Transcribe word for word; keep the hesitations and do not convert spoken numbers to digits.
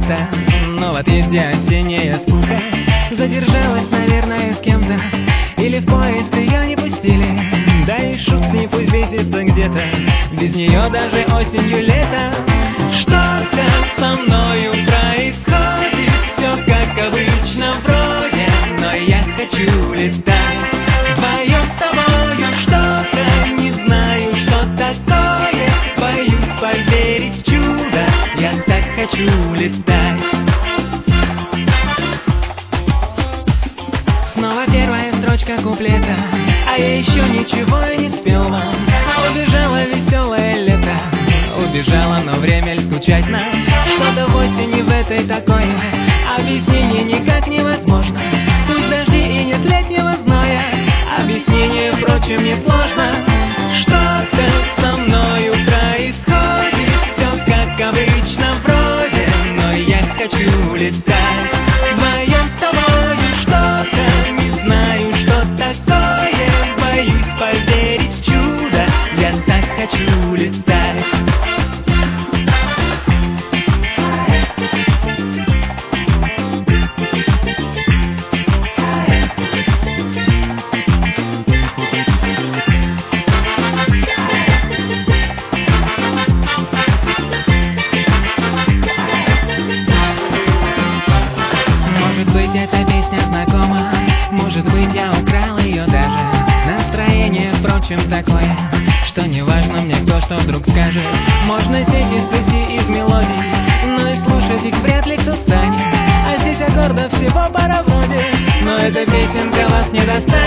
лето, но в отъезде осенняя скука. Задержалась, наверное, с кем-то, или в поезд ее не пустили. Да и шут с ней пусть бесится где-то, без нее даже осенью лето. Что-то со мною происходит, все как обычно вроде, но я хочу летать вдвоем с тобою. Что-то не знаю, что такое, боюсь поверить в чудо, я так хочу летать. Снова первая строчка куплета, а я еще ничего и не спел вам. Убежало веселое лето, убежало, но время ль скучать нам? Что-то в осени в этой такое, объяснение никак невозможно. Пусть дожди и нет летнего зноя, объяснение, впрочем, несложно. Что-то со мною происходит, все как обычно вроде, но я хочу летать вдвоем с тобою. Что-то не знаю, что такое, боюсь поверить в чудо, я так хочу летать. Может быть, эта песня знакома, может быть, я украл ее даже. Настроение, впрочем, такое, что не важно мне, кто что вдруг скажет. Можно сесть и сплести из мелодий, но и слушать их вряд ли кто станет. А здесь аккордов всего пара вроде, но эта песенка вас не достанет.